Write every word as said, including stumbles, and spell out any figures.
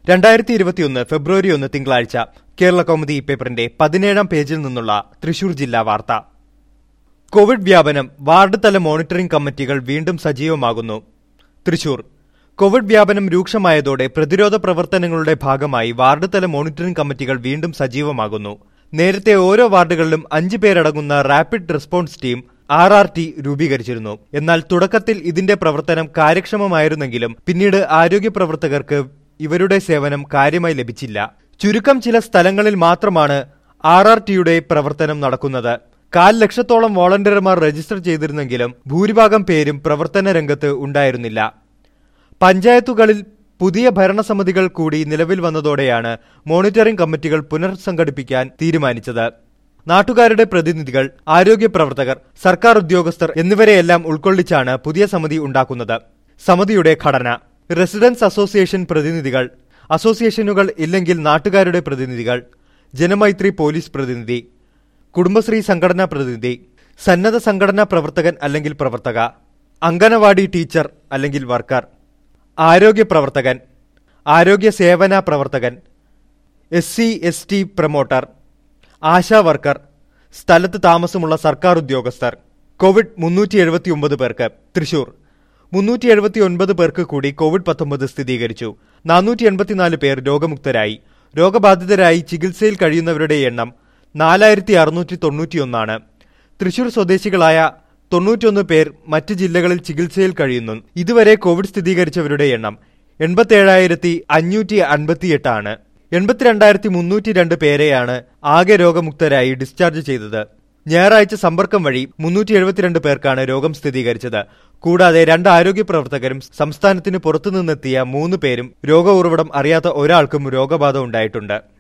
രണ്ടായിരത്തി ഇരുപത്തിയൊന്ന് ഫെബ്രുവരി ഒന്ന് തിങ്കളാഴ്ച കേരള കൗമുദി പേപ്പറിന്റെ പതിനേഴാം പേജിൽ നിന്നുള്ള തൃശൂർ ജില്ലാ വാർത്ത. കോവിഡ് വ്യാപനം, വാർഡ് തല മോണിറ്ററിംഗ് കമ്മിറ്റികൾ വീണ്ടും സജീവമാകുന്നു. തൃശൂർ കോവിഡ് വ്യാപനം രൂക്ഷമായതോടെ പ്രതിരോധ പ്രവർത്തനങ്ങളുടെ ഭാഗമായി വാർഡ് തല മോണിറ്ററിംഗ് കമ്മിറ്റികൾ വീണ്ടും സജീവമാകുന്നു. നേരത്തെ ഓരോ വാർഡുകളിലും അഞ്ചു പേരടങ്ങുന്ന rapid response team R R T രൂപീകരിച്ചിരുന്നു. എന്നാൽ തുടക്കത്തിൽ ഇതിന്റെ പ്രവർത്തനം കാര്യക്ഷമമായിരുന്നെങ്കിലും പിന്നീട് ആരോഗ്യ പ്രവർത്തകർക്ക് ഇവരുടെ സേവനം കാര്യമായി ലഭിച്ചില്ല. ചുരുക്കം ചില സ്ഥലങ്ങളിൽ മാത്രമാണ് ആർ ആർ ടിയുടെ പ്രവർത്തനം നടക്കുന്നത്. കാൽ ലക്ഷത്തോളം വോളണ്ടിയർമാർ രജിസ്റ്റർ ചെയ്തിരുന്നെങ്കിലും ഭൂരിഭാഗം പേരും പ്രവർത്തന രംഗത്ത് ഉണ്ടായിരുന്നില്ല. പഞ്ചായത്തുകളിൽ പുതിയ ഭരണസമിതികൾ കൂടി നിലവിൽ വന്നതോടെയാണ് മോണിറ്ററിംഗ് കമ്മിറ്റികൾ പുനർസംഘടിപ്പിക്കാൻ തീരുമാനിച്ചത്. നാട്ടുകാരുടെ പ്രതിനിധികൾ, ആരോഗ്യ പ്രവർത്തകർ, സർക്കാർ ഉദ്യോഗസ്ഥർ എന്നിവരെയെല്ലാം ഉൾക്കൊള്ളിച്ചാണ് പുതിയ സമിതി ഉണ്ടാക്കുന്നത്. സമിതിയുടെ ഘടന: റെസിഡൻസ് അസോസിയേഷൻ പ്രതിനിധികൾ, അസോസിയേഷനുകൾ ഇല്ലെങ്കിൽ നാട്ടുകാരുടെ പ്രതിനിധികൾ, ജനമൈത്രി പോലീസ് പ്രതിനിധി, കുടുംബശ്രീ സംഘടനാ പ്രതിനിധി, സന്നദ്ധ സംഘടനാ പ്രവർത്തകൻ അല്ലെങ്കിൽ പ്രവർത്തക, അംഗനവാടി ടീച്ചർ അല്ലെങ്കിൽ വർക്കർ, ആരോഗ്യ പ്രവർത്തകൻ, ആരോഗ്യ സേവന പ്രവർത്തകൻ, S C S T promoter, ASHA worker, സ്ഥലത്ത് താമസമുള്ള സർക്കാർ ഉദ്യോഗസ്ഥർ. കോവിഡ് മുന്നൂറ്റി എഴുപത്തി ഒമ്പത് പേർക്ക്. തൃശൂർ മുന്നൂറ്റി എഴുപത്തി ഒൻപത് പേർക്ക് കൂടി കോവിഡ് പത്തൊമ്പത് സ്ഥിരീകരിച്ചു. നാനൂറ്റി എൺപത്തിനാല് പേർ രോഗമുക്തരായി. രോഗബാധിതരായി ചികിത്സയിൽ കഴിയുന്നവരുടെ എണ്ണം നാലായിരത്തി അറുന്നൂറ്റി തൊണ്ണൂറ്റിയൊന്നാണ്. തൃശൂർ സ്വദേശികളായ തൊണ്ണൂറ്റിയൊന്ന് പേർ മറ്റ് ജില്ലകളിൽ ചികിത്സയിൽ കഴിയുന്നു. ഇതുവരെ കോവിഡ് സ്ഥിരീകരിച്ചവരുടെ എണ്ണം എൺപത്തിയേഴായിരത്തി അഞ്ഞൂറ്റി അൻപത്തിയെട്ടാണ്. എൺപത്തിരണ്ടായിരത്തി മുന്നൂറ്റി രണ്ട് പേരെയാണ് ആകെ രോഗമുക്തരായി ഡിസ്ചാർജ് ചെയ്തത്. ഞായറാഴ്ച സമ്പർക്കം വഴി മുന്നൂറ്റി എഴുപത്തിരണ്ട് പേർക്കാണ് രോഗം സ്ഥിരീകരിച്ചത്. കൂടാതെ രണ്ട് ആരോഗ്യ പ്രവർത്തകരും സംസ്ഥാനത്തിന് പുറത്തുനിന്നെത്തിയ മൂന്ന് പേരും രോഗ ഉറവിടം അറിയാത്ത ഒരാൾക്കും രോഗബാധ ഉണ്ടായിട്ടുണ്ട്.